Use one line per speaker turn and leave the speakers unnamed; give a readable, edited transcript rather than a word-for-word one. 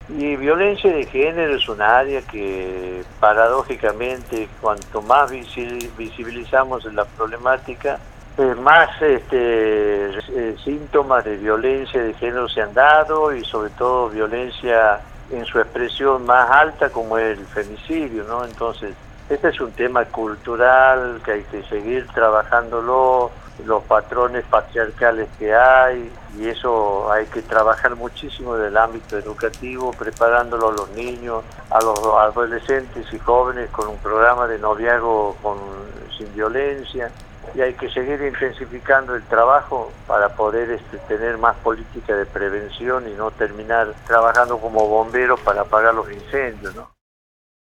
Y violencia de género es un área que paradójicamente cuanto más visibilizamos la problemática, más síntomas de violencia de género se han dado y sobre todo violencia en su expresión más alta como es el femicidio, ¿no? Entonces, este es un tema cultural que hay que seguir trabajándolo, los patrones patriarcales que hay, y eso hay que trabajar muchísimo desde el ámbito educativo, preparándolo a los niños, a los adolescentes y jóvenes con un programa de noviazgo sin violencia, y hay que seguir intensificando el trabajo para poder tener más política de prevención y no terminar trabajando como bomberos para apagar los incendios, ¿no?